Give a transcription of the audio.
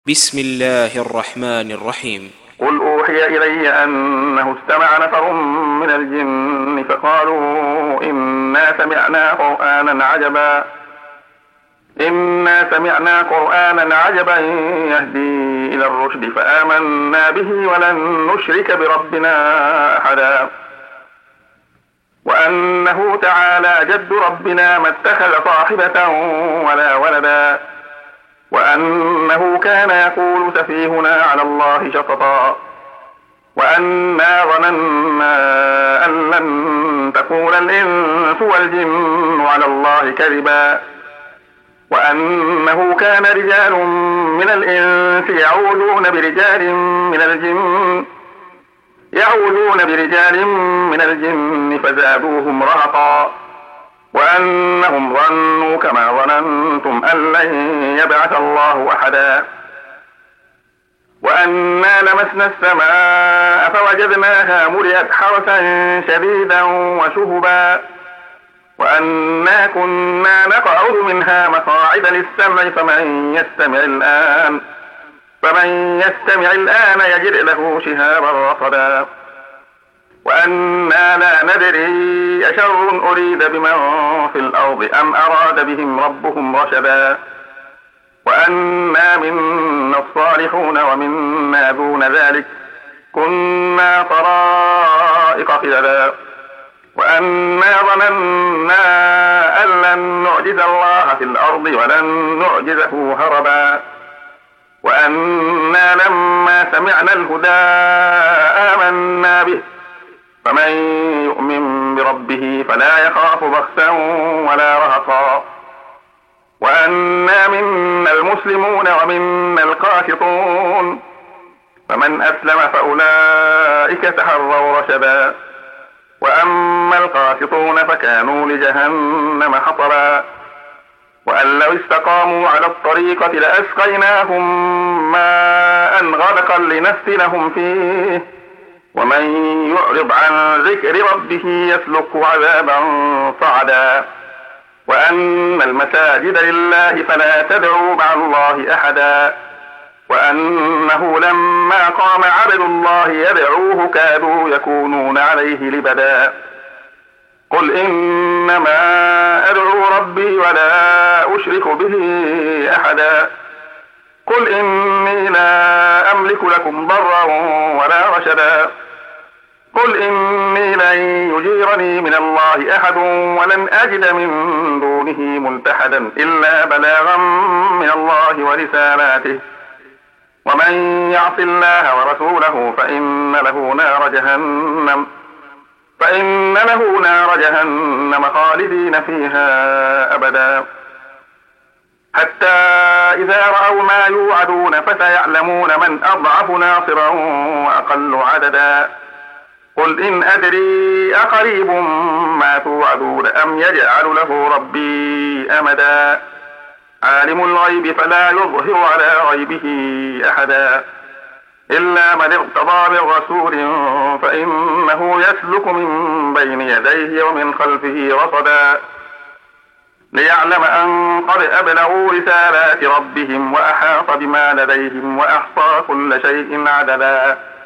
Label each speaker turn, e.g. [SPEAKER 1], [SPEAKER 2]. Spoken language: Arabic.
[SPEAKER 1] بسم الله الرحمن الرحيم.
[SPEAKER 2] قل أوحي إلي أنه استمع نفر من الجن فقالوا إنا سمعنا قرآنا عجبا يهدي إلى الرشد فآمنا به ولن نشرك بربنا أحدا وأنه تعالى جد ربنا ما اتخذ صاحبة ولا ولدا وأنه كان يقول سفيهنا على الله شططا وأنا ظننا أن لن تقول الإنس والجن على الله كذبا وأنه كان رجال من الإنس يعوذون برجال من الجن فزادوهم رهقا وأنهم ظنوا كما ظننتم أن لن يبعث الله أحدا وأنا لمسنا السماء فوجدناها ملئت حرسا شديدا وشهبا وأنا كنا نقعد منها مقاعد للسمع فمن يستمع الآن يجد له شهابا رصدا وأنا لا ندري أشر أريد بمن في الأرض أم أراد بهم ربهم رشدا وأنا منا الصالحون ومنا دون ذلك كنا طرائق قددا وأنا ظننا أن لن نعجز الله في الأرض ولن نعجزه هربا وأنا لما سمعنا الهدى آمنا به فمن يؤمن بربه فلا يخاف بخسا ولا رهقا وأنا منا المسلمون ومنا القاسطون فمن أسلم فأولئك تحروا رشدا وأما القاسطون فكانوا لجهنم حطبا وأن لو استقاموا على الطريقة لأسقيناهم ماء غدقا لنفتنهم فيه ومن يعرض عن ذكر ربه يسلكه عذابا صعدا وأن المساجد لله فلا تدعوا مع الله أحدا وأنه لما قام عبد الله يدعوه كادوا يكونون عليه لبدا قل إنما أدعو ربي ولا أشرك به أحدا قل إني لا أملك لكم ضرا ولا رشدا قل إني لن يجيرني من الله أحد ولن أجد من دونه ملتحدا إلا بلاغا من الله ورسالاته ومن يعص الله ورسوله فإن له نار جهنم خالدين فيها أبدا حتى إذا رأوا ما يوعدون فسيعلمون من أضعف ناصرا وأقل عددا قل إن أدري أقريب ما توعدون أم يجعل له ربي أمدا عالم الغيب فلا يظهر على غيبه أحدا إلا من ارتضى من رسول فإنه يسلك من بين يديه ومن خلفه رصدا ليعلم أن قد أبلغوا رسالات ربهم وأحاط بما لديهم وأحصى كل شيء عددا